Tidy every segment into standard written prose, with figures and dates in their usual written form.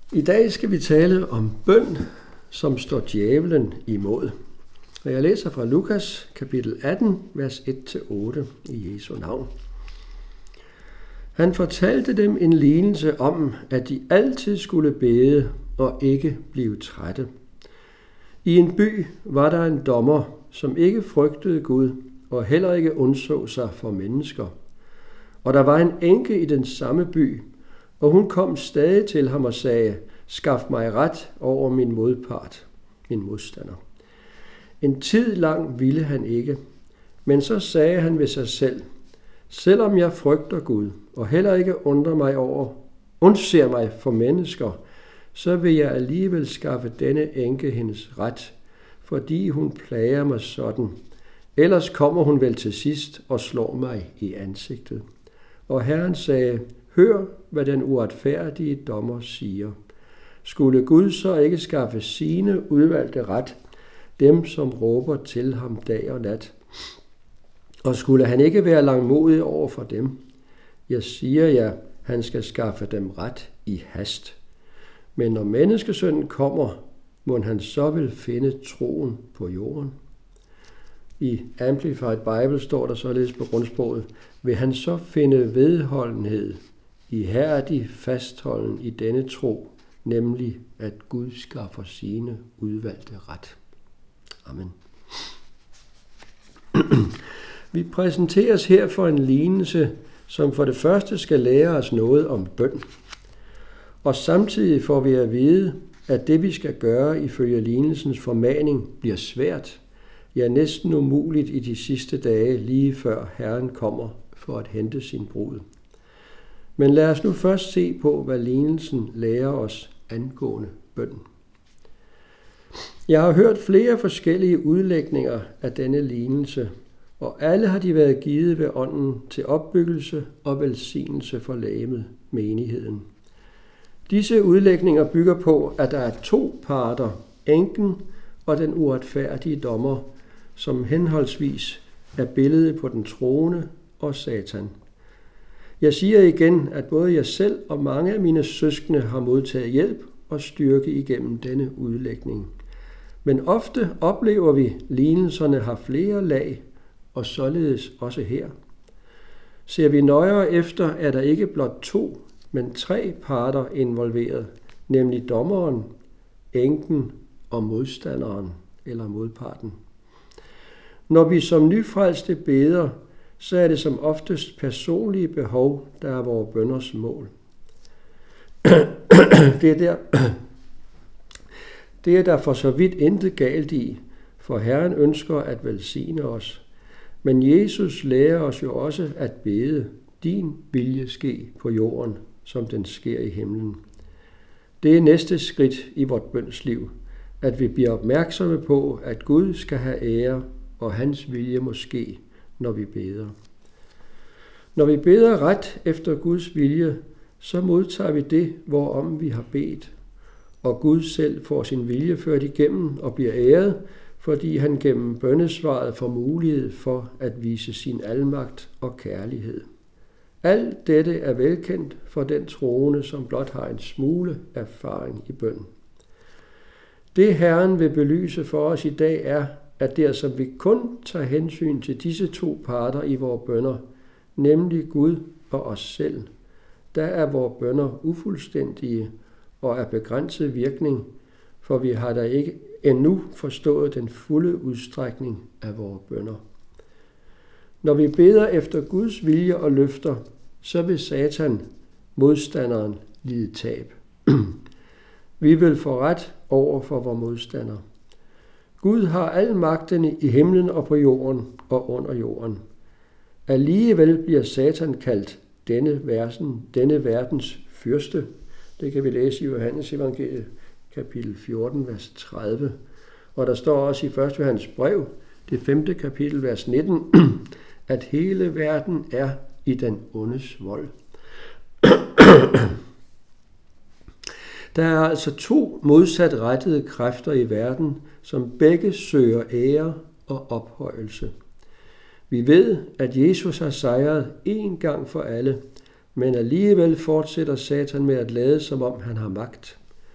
I dag skal vi tale om bøn, som står djævelen imod. Og jeg læser fra Lukas kapitel 18, vers 1-8 i Jesu navn. Han fortalte dem en lignelse om, at de altid skulle bede og ikke blive trætte. I en by var der en dommer, som ikke frygtede Gud og heller ikke undså sig for mennesker. Og der var en enke i den samme by, og hun kom stadig til ham og sagde: "Skaf mig ret over min modpart, min modstander." En tid lang ville han ikke, men så sagde han ved sig selv: "Selvom jeg frygter Gud og heller ikke undser mig for mennesker, så vil jeg alligevel skaffe denne enke hendes ret, fordi hun plager mig sådan. Ellers kommer hun vel til sidst og slår mig i ansigtet." Og Herren sagde: "Hør, hvad den uretfærdige dommer siger. Skulle Gud så ikke skaffe sine udvalgte ret, dem som råber til ham dag og nat? Og skulle han ikke være langmodig over for dem? Jeg siger jer, han skal skaffe dem ret i hast. Men når menneskesønnen kommer, må han så vil finde troen på jorden?" I Amplified Bible står der således på grundsproget: "Vil han så finde vedholdenhed, ihærdig fastholden i denne tro, nemlig at Gud skaffer sine udvalgte ret." Amen. Vi præsenteres her for en lignelse, som for det første skal lære os noget om bøn. Og samtidig får vi at vide, at det vi skal gøre ifølge lignelsens formaning bliver svært, ja næsten umuligt i de sidste dage, lige før Herren kommer for at hente sin brud. Men lad os nu først se på, hvad lignelsen lærer os angående bøn. Jeg har hørt flere forskellige udlægninger af denne lignelse, og alle har de været givet ved ånden til opbyggelse og velsignelse for legemet, menigheden. Disse udlægninger bygger på, at der er to parter, enken og den uretfærdige dommer, som henholdsvis er billedet på den troende og Satan. Jeg siger igen, at både jeg selv og mange af mine søskende har modtaget hjælp og styrke igennem denne udlægning. Men ofte oplever vi, at lignelserne har flere lag, og således også her. Ser vi nøjere efter, er der ikke blot to, men tre parter involveret, nemlig dommeren, enken og modstanderen eller modparten. Når vi som nyfrelste beder, så er det som oftest personlige behov, der er vores bønners mål. Det er der for så vidt intet galt i, for Herren ønsker at velsigne os. Men Jesus lærer os jo også at bede: "Din vilje ske på jorden, som den sker i himlen." Det er næste skridt i vort bønsliv, at vi bliver opmærksomme på, at Gud skal have ære, og hans vilje må ske, når vi beder. Når vi beder ret efter Guds vilje, så modtager vi det, hvorom vi har bedt, og Gud selv får sin vilje ført igennem og bliver æret, fordi han gennem bønnesvaret får mulighed for at vise sin almagt og kærlighed. Alt dette er velkendt for den troende, som blot har en smule erfaring i bøn. Det Herren vil belyse for os i dag er, at der som vi kun tager hensyn til disse to parter i vores bønner, nemlig Gud og os selv, der er vores bønner ufuldstændige og af begrænset virkning, for vi har da ikke endnu forstået den fulde udstrækning af vores bønner. Når vi beder efter Guds vilje og løfter, så vil Satan, modstanderen, lide tab. Vi vil få ret over for vores modstander. Gud har al magten i himlen og på jorden og under jorden. Alligevel bliver Satan kaldt denne verdens fyrste. Det kan vi læse i Johannes evangeliet, kapitel 14, vers 30. Og der står også i 1. Johannes brev, det 5. kapitel, vers 19, at hele verden er i den ondes vold. Der er altså to modsatrettede kræfter i verden, som begge søger ære og ophøjelse. Vi ved, at Jesus har sejret én gang for alle, men alligevel fortsætter Satan med at lade, som om han har magt.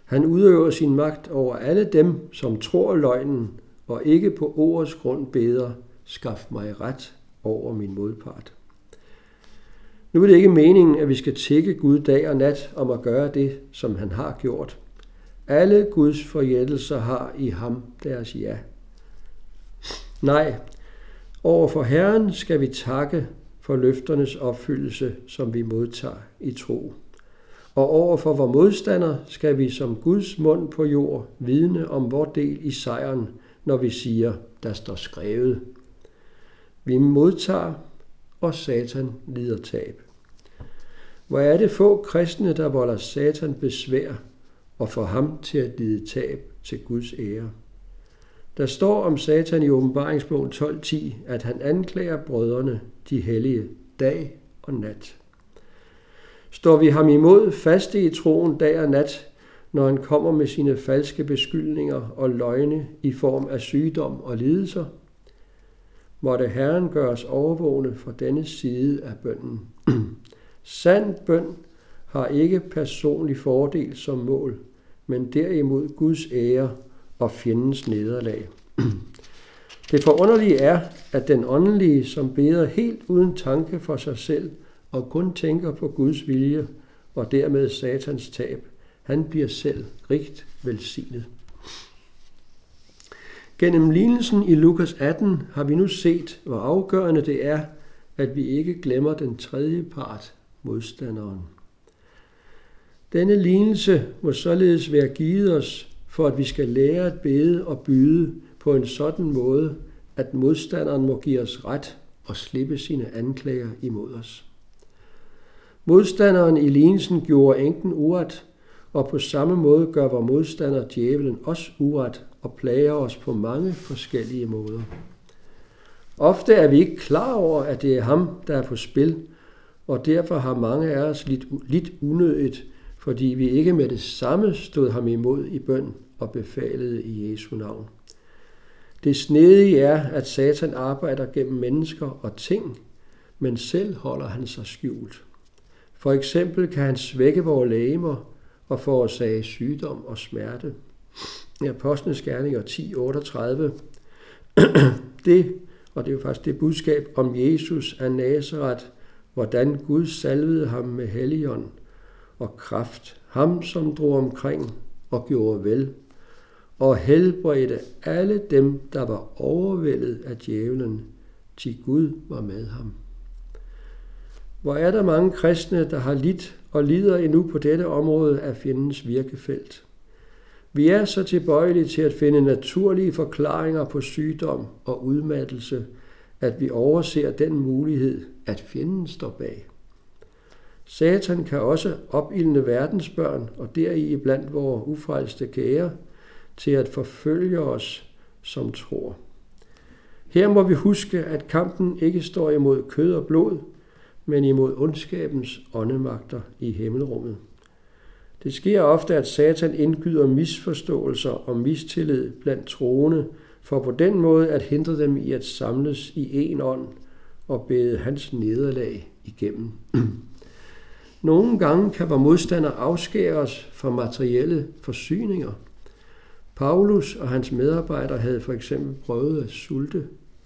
Han udøver sin magt over alle dem, som tror løgnen, og ikke på ordets grund beder, skaf mig ret over min modpart. Nu er det ikke meningen, at vi skal tikke Gud dag og nat om at gøre det, som han har gjort. Alle Guds forjættelser har i ham deres ja. Nej, overfor Herren skal vi takke for løfternes opfyldelse, som vi modtager i tro. Og overfor vor modstander skal vi som Guds mund på jord vidne om vor del i sejren, når vi siger, der står skrevet. Vi modtager, og Satan lider tab. Hvor er det få kristne, der volder Satan besvær og får ham til at lide tab til Guds ære. Der står om Satan i Åbenbaringsbogen 12:10, at han anklager brødrene, de hellige, dag og nat. Står vi ham imod faste i troen dag og nat, når han kommer med sine falske beskyldninger og løgne i form af sygdom og lidelser? Måtte Herren gøre os overvågne fra denne side af bønnen. Sand bøn har ikke personlig fordel som mål, men derimod Guds ære og fjendens nederlag. Det forunderlige er, at den åndelige, som beder helt uden tanke for sig selv og kun tænker på Guds vilje og dermed Satans tab, han bliver selv rigt velsignet. Gennem lignelsen i Lukas 18 har vi nu set, hvor afgørende det er, at vi ikke glemmer den tredje part, modstanderen. Denne lignelse må således være givet os, for at vi skal lære at bede og byde på en sådan måde, at modstanderen må give os ret og slippe sine anklager imod os. Modstanderen i lignelsen gjorde enken uret, og på samme måde gør vor modstander djævelen også uret og plager os på mange forskellige måder. Ofte er vi ikke klar over, at det er ham, der er på spil, og derfor har mange af os lidt unødigt, fordi vi ikke med det samme stod ham imod i bøn og befalede i Jesu navn. Det snedige er, at Satan arbejder gennem mennesker og ting, men selv holder han sig skjult. For eksempel kan han svække vores legemer og forårsage sygdom og smerte. I Apostlenes Gerninger 10:38. Og det er jo faktisk det budskab om Jesus af Nazaret, hvordan Gud salvede ham med helligånd og kraft, ham som drog omkring og gjorde vel, og helbredte alle dem, der var overvældet af djævlen, til Gud var med ham. Hvor er der mange kristne, der har lidt og lider endnu på dette område af fjendens virkefelt. Vi er så tilbøjelige til at finde naturlige forklaringer på sygdom og udmattelse, at vi overser den mulighed, at fjenden står bag. Satan kan også opildne verdens børn og deri blandt vores ufrelste kære til at forfølge os, som tror. Her må vi huske, at kampen ikke står imod kød og blod, men imod ondskabens åndemagter i himmelrummet. Det sker ofte, at Satan indgyder misforståelser og mistillid blandt troende, for på den måde at hindre dem i at samles i en ånd og bede hans nederlag igennem. Nogle gange kan vores modstander afskære os fra materielle forsyninger. Paulus og hans medarbejdere havde for eksempel prøvet at sulte.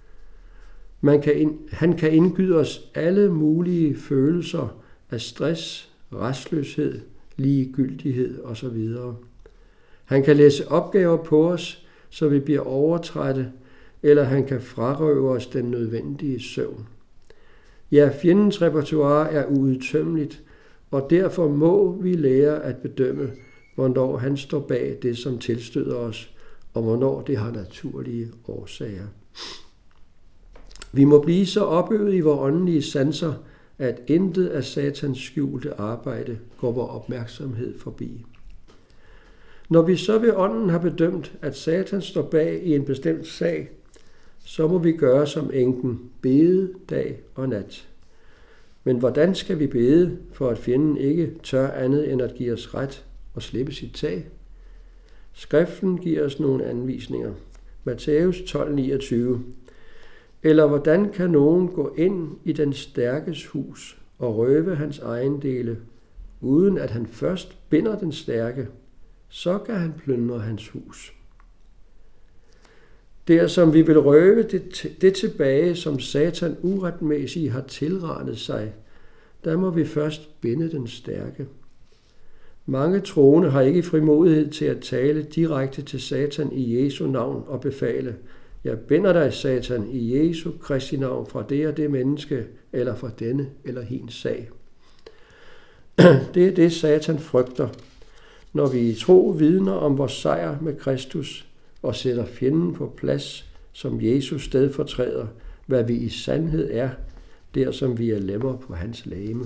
Han kan indgyde os alle mulige følelser af stress, rastløshed, ligegyldighed osv. Han kan læse opgaver på os, så vi bliver overtrætte, eller han kan frarøve os den nødvendige søvn. Ja, fjendens repertoire er uudtømmeligt, og derfor må vi lære at bedømme, hvornår han står bag det, som tilstøder os, og hvornår det har naturlige årsager. Vi må blive så opøvet i vores åndelige sanser, at intet af Satans skjulte arbejde går vores opmærksomhed forbi. Når vi så ved ånden har bedømt, at Satan står bag i en bestemt sag, så må vi gøre som enken, bede dag og nat. Men hvordan skal vi bede, for at fjenden ikke tør andet end at give os ret og slippe sit tag? Skriften giver os nogle anvisninger. Matthæus 12:29. Eller hvordan kan nogen gå ind i den stærkes hus og røve hans ejendele, uden at han først binder den stærke? så kan han plyndre hans hus. Der som vi vil røve det tilbage, som Satan uretmæssigt har tilranet sig, der må vi først binde den stærke. Mange troende har ikke frimodighed til at tale direkte til Satan i Jesu navn og befale: jeg binder dig, Satan, i Jesu Kristi navn fra det og det menneske, eller fra denne eller hens sag. Det er det, Satan frygter, når vi i tro vidner om vores sejr med Kristus og sætter fjenden på plads som Jesus stedfortræder, hvad vi i sandhed er, der som vi er lemmer på hans legeme.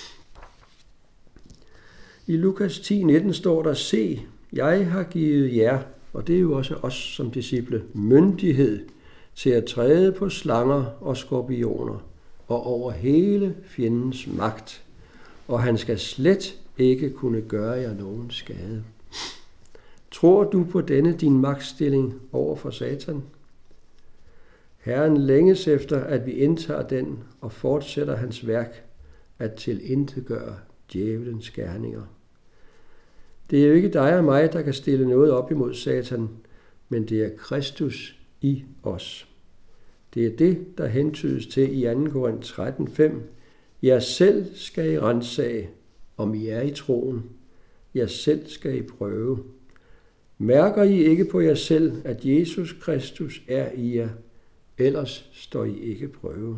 I Lukas 10:19 står der: se, jeg har givet jer, og det er jo også os som disciple, myndighed til at træde på slanger og skorpioner og over hele fjendens magt, og han skal slet ikke kunne gøre jer nogen skade. Tror du på denne din magtstilling over for Satan? Herren længes efter, at vi indtager den og fortsætter hans værk at tilintetgøre djævelens gerninger. Det er jo ikke dig og mig, der kan stille noget op imod Satan, men det er Kristus i os. Det er det, der hentydes til i 2. Korinther 13:5. Jeg selv skal I ransage, om I er i troen. Jeg selv skal I prøve. Mærker I ikke på jer selv, at Jesus Kristus er i jer? Ellers står I ikke prøve.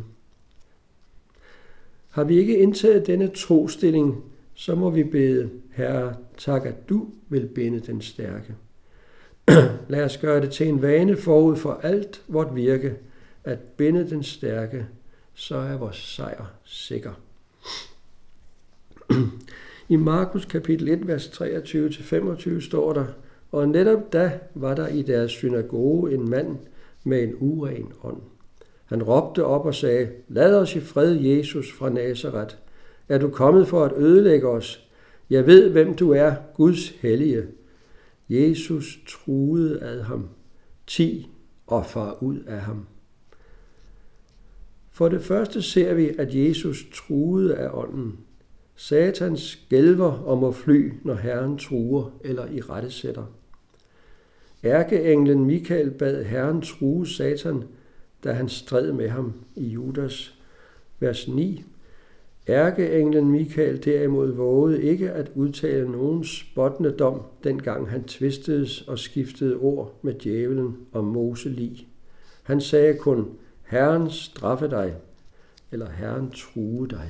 Har vi ikke indtaget denne trostilling, så må vi bede: Herre, tak at du vil binde den stærke. Lad os gøre det til en vane forud for alt vort virke, at binde den stærke, så er vores sejr sikker. I Markus kapitel 1, vers 23-25 står der: og netop da var der i deres synagoge en mand med en uren ånd. Han råbte op og sagde: lad os i fred, Jesus fra Nazaret. Er du kommet for at ødelægge os? Jeg ved, hvem du er, Guds hellige. Jesus truede ad ham: ti og far ud af ham. For det første ser vi, at Jesus truede af ånden. Satan skælver og må fly, når Herren truer eller irettesætter. Ærkeenglen Mikael bad Herren true Satan, da han stred med ham i Judas, vers 9. Ærkeenglen Mikael derimod vågede ikke at udtale nogen spottende dom, dengang han tvistedes og skiftede ord med djævelen om Mose lig. Han sagde kun: Herren straffe dig, eller Herren true dig.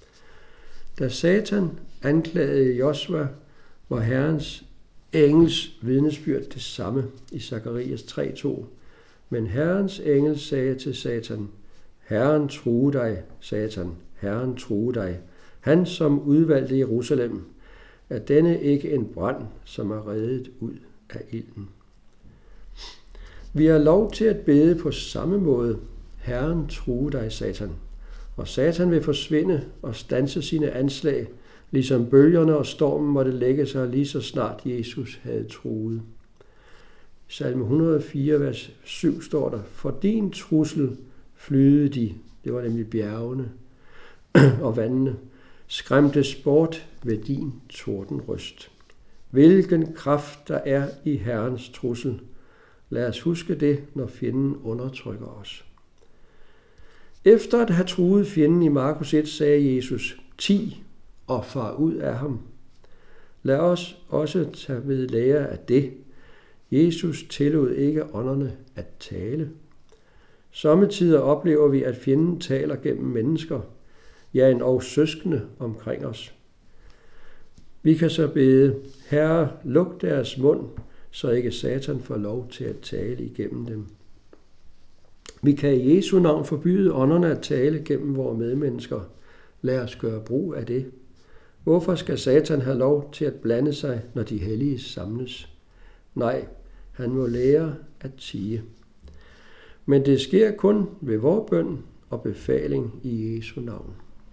Da Satan anklagede Josua, var Herrens engels vidnesbyrd det samme i Zakarias 3:2. Men Herrens engel sagde til Satan: Herren true dig, Satan, Herren true dig, han som udvalgte Jerusalem. Er denne ikke en brand, som er reddet ud af ilden? Vi har lov til at bede på samme måde: Herren true dig, Satan. Og Satan vil forsvinde og standse sine anslag, ligesom bølgerne og stormen måtte lægge sig lige så snart Jesus havde truet. I Salme 104, vers 7 står der: for din trussel flyede de, det var nemlig bjergene og vandene, skræmtes bort ved din tordenrøst. Hvilken kraft der er i Herrens trussel. Lad os huske det, når fjenden undertrykker os. Efter at have truet fjenden i Markus 1, sagde Jesus: ti og far ud af ham. Lad os også tage ved lære af det. Jesus tillod ikke ånderne at tale. Sommetider oplever vi, at fjenden taler gennem mennesker, ja, endog søskende omkring os. Vi kan så bede: Herre, luk deres mund, så ikke Satan får lov til at tale igennem dem. Vi kan i Jesu navn forbyde ånderne at tale gennem vores medmennesker. Lad os gøre brug af det. Hvorfor skal Satan have lov til at blande sig, når de hellige samles? Nej, han må lære at tie. Men det sker kun ved vor bøn og befaling i Jesu navn.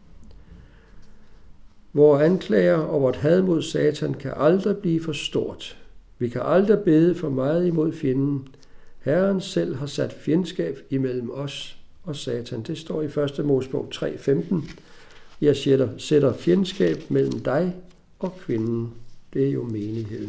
Vores anklager og vort had mod Satan kan aldrig blive for stort. Vi kan aldrig bede for meget imod fjenden. Herren selv har sat fjendskab imellem os og Satan. Det står i 1. Mosebog 3:15. Jeg sætter fjendskab mellem dig og kvinden, Det er jo menigheden.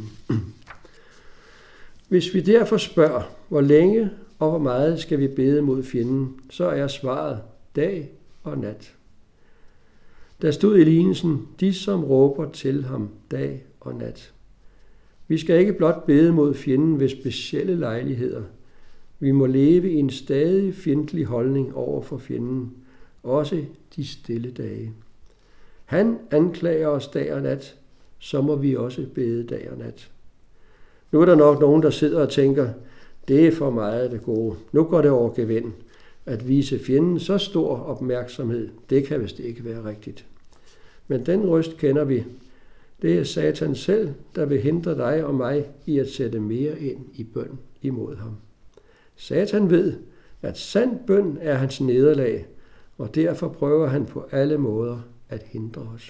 Hvis vi derfor spørger, hvor længe og hvor meget skal vi bede mod fjenden, så er svaret dag og nat. Der stod i lignelsen, de som råber til ham dag og nat. Vi skal ikke blot bede mod fjenden ved specielle lejligheder. Vi må leve i en stadig fjendtlig holdning over for fjenden, også de stille dage. Han anklager os dag og nat, så må vi også bede dag og nat. Nu er der nok nogen, der sidder og tænker, det er for meget det gode. Nu går det over gevind. At vise fjenden så stor opmærksomhed, det kan vist ikke være rigtigt. Men den røst kender vi. Det er Satan selv, der vil hindre dig og mig i at sætte mere ind i bøn imod ham. Satan ved, at sand bøn er hans nederlag, og derfor prøver han på alle måder at hindre os.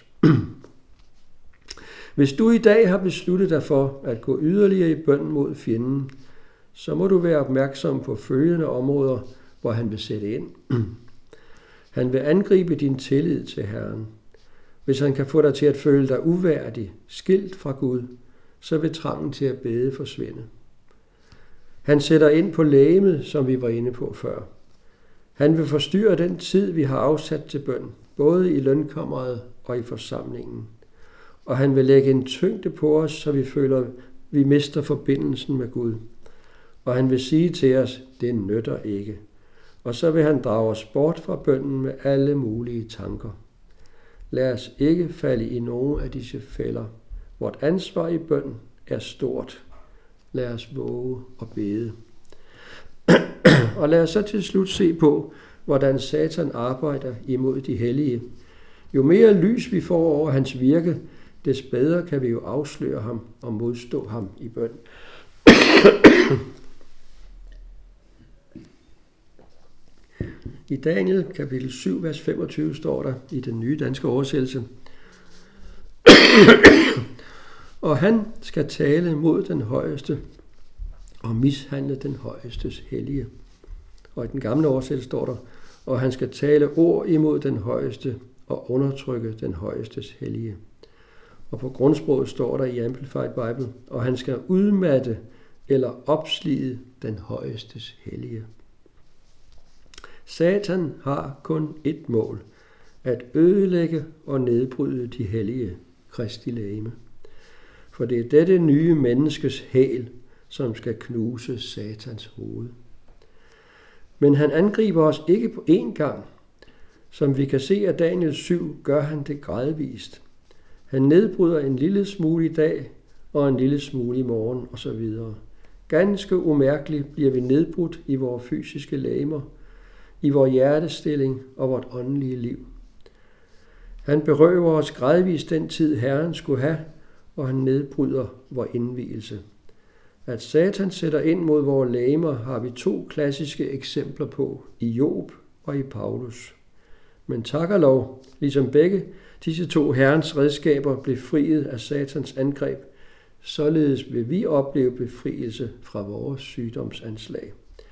Hvis du i dag har besluttet dig for at gå yderligere i bøn mod fjenden, så må du være opmærksom på følgende områder, hvor han vil sætte ind. Han vil angribe din tillid til Herren. Hvis han kan få dig til at føle dig uværdig, skilt fra Gud, så vil trangen til at bede forsvinde. Han sætter ind på legemet, som vi var inde på før. Han vil forstyrre den tid, vi har afsat til bøn, både i lønkammeret og i forsamlingen. Og han vil lægge en tyngde på os, så vi føler, vi mister forbindelsen med Gud. Og han vil sige til os, det nytter ikke. Og så vil han drage os bort fra bønnen med alle mulige tanker. Lad os ikke falde i nogen af disse fælder. Vort ansvar i bøn er stort. Lad os våge og bede. Og lad os så til slut se på, hvordan Satan arbejder imod de hellige. Jo mere lys vi får over hans virke, des bedre kan vi jo afsløre ham og modstå ham i bøn. I Daniel kapitel 7, vers 25 står der i den nye danske oversættelse. Og han skal tale mod den højeste og mishandle den højestes hellige. Og i den gamle oversættelse står der, og han skal tale ord imod den højeste og undertrykke den højestes hellige. Og på grundsproget står der i Amplified Bible, og han skal udmatte eller opslide den højestes hellige. Satan har kun ét mål, at ødelægge og nedbryde de hellige Kristi legeme. For det er dette nye menneskes hæl, som skal knuse Satans hoved. Men han angriber os ikke på én gang. Som vi kan se af Daniel 7, gør han det gradvist. Han nedbryder en lille smule i dag og en lille smule i morgen osv. Ganske umærkeligt bliver vi nedbrudt i vores fysiske legemer, i vores hjertestilling og vort åndelige liv. Han berøver os gradvist den tid, Herren skulle have, og han nedbryder vor indvielse. At Satan sætter ind mod vores legemer, har vi 2 klassiske eksempler på i Job og i Paulus. Men tak og lov, ligesom begge disse 2 Herrens redskaber blev friet af Satans angreb, således vil vi opleve befrielse fra vores sygdomsanslag.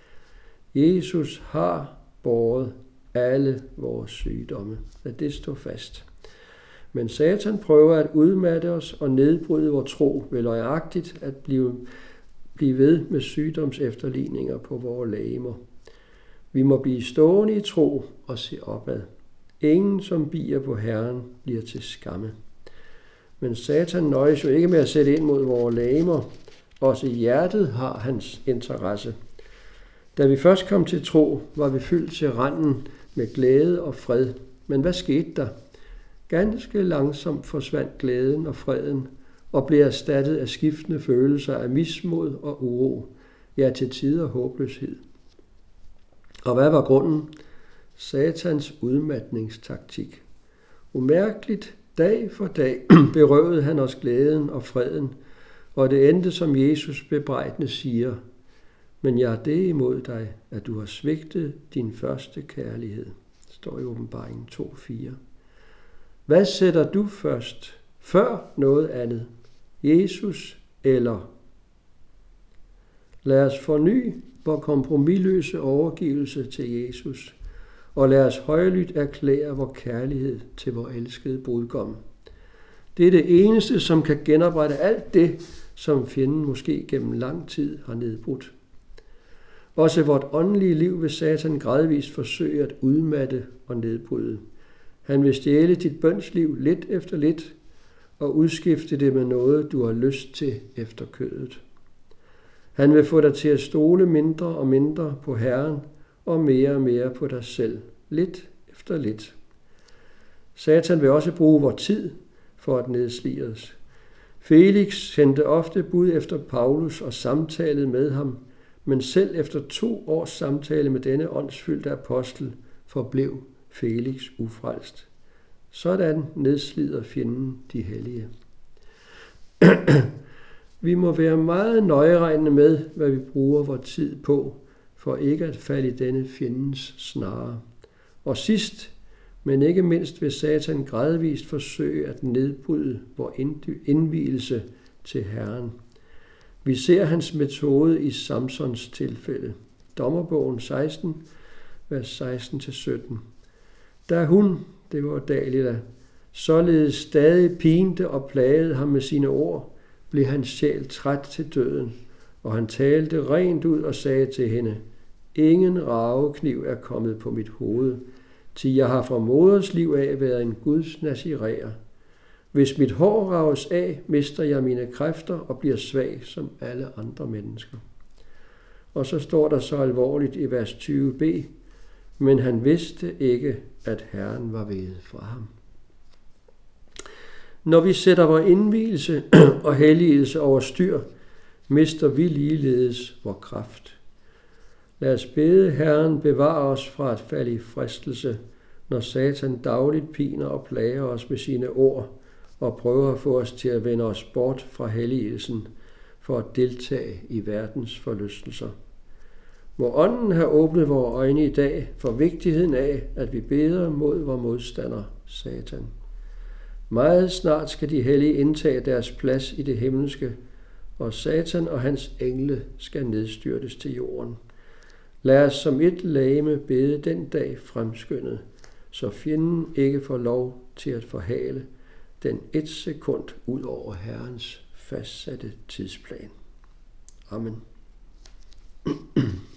Jesus har båret alle vores sygdomme. Lad det stå fast. Men Satan prøver at udmatte os og nedbryde vores tro ved løjagtigt at blive ved med sygdomsefterligninger på vores legemer. Vi må blive stående i tro og se opad. Ingen, som bier på Herren, bliver til skamme. Men Satan nøjes jo ikke med at sætte ind mod vores legemer. Også hjertet har hans interesse. Da vi først kom til tro, var vi fyldt til randen med glæde og fred. Men hvad skete der? Ganske langsomt forsvandt glæden og freden og blev erstattet af skiftende følelser af mismod og uro, ja til tider håbløshed. Og hvad var grunden? Satans udmatningstaktik. Umærkeligt dag for dag berøvede han os glæden og freden, og det endte som Jesus bebrejdende siger, men jeg har det imod dig, at du har svigtet din første kærlighed. Det står i Åbenbaringen 2:4. Hvad sætter du først, før noget andet? Jesus eller? Lad os forny vor kompromisløse overgivelse til Jesus, og lad os højlydt erklære vor kærlighed til vor elskede brudgom. Det er det eneste, som kan genoprette alt det, som fjenden måske gennem lang tid har nedbrudt. Også vort åndelige liv vil Satan gradvist forsøge at udmatte og nedbryde. Han vil stjæle dit bønsliv lidt efter lidt og udskifte det med noget, du har lyst til efter kødet. Han vil få dig til at stole mindre og mindre på Herren og mere på dig selv, lidt efter lidt. Satan vil også bruge vor tid for at nedslige os. Felix sendte ofte bud efter Paulus og samtalede med ham, men selv efter 2 års samtale med denne åndsfyldte apostel forblev Felix ufrelst. Sådan nedslider fjenden de hellige. Vi må være meget nøjeregnende med, hvad vi bruger vor tid på, for ikke at falde i denne fjendens snare. Og sidst, men ikke mindst, vil Satan gradvist forsøge at nedbryde vor indvielse til Herren. Vi ser hans metode i Samsons tilfælde. Dommerbogen 16, vers 16-17. Da hun, det var Dalila, således stadig pinte og plagede ham med sine ord, blev hans sjæl træt til døden, og han talte rent ud og sagde til hende, ingen ravekniv er kommet på mit hoved, til jeg har fra moders liv af været en Guds naziræer. Hvis mit hår rages af, mister jeg mine kræfter og bliver svag som alle andre mennesker. Og så står der så alvorligt i vers 20b, men han vidste ikke, at Herren var veget fra ham. Når vi sætter vores indvielse og helligelse over styr, mister vi ligeledes vor kraft. Lad os bede Herren bevare os fra at falde i fristelse, når Satan dagligt piner og plager os med sine ord og prøver at få os til at vende os bort fra helligelsen for at deltage i verdens forlystelser. Må ånden have åbnet vores øjne i dag for vigtigheden af, at vi beder mod vor modstander, Satan. Meget snart skal de hellige indtage deres plads i det himmelske, og Satan og hans engle skal nedstyrtes til jorden. Lad os som et legeme bede den dag fremskyndet, så fjenden ikke får lov til at forhale den 1 sekund ud over Herrens fastsatte tidsplan. Amen.